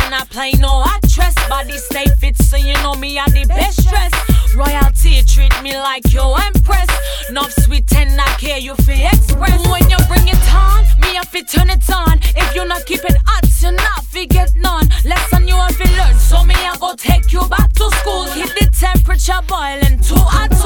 I play no actress. Body stay fit, so you know me are the best dress. Royalty treat me like your empress. Enough sweet tender care you fi express. When you bring it on, me have to turn it on. If you not keep it hot, you not fi get none. Lesson you have to learn, so me I go take you back to school. Keep the temperature boiling too hot.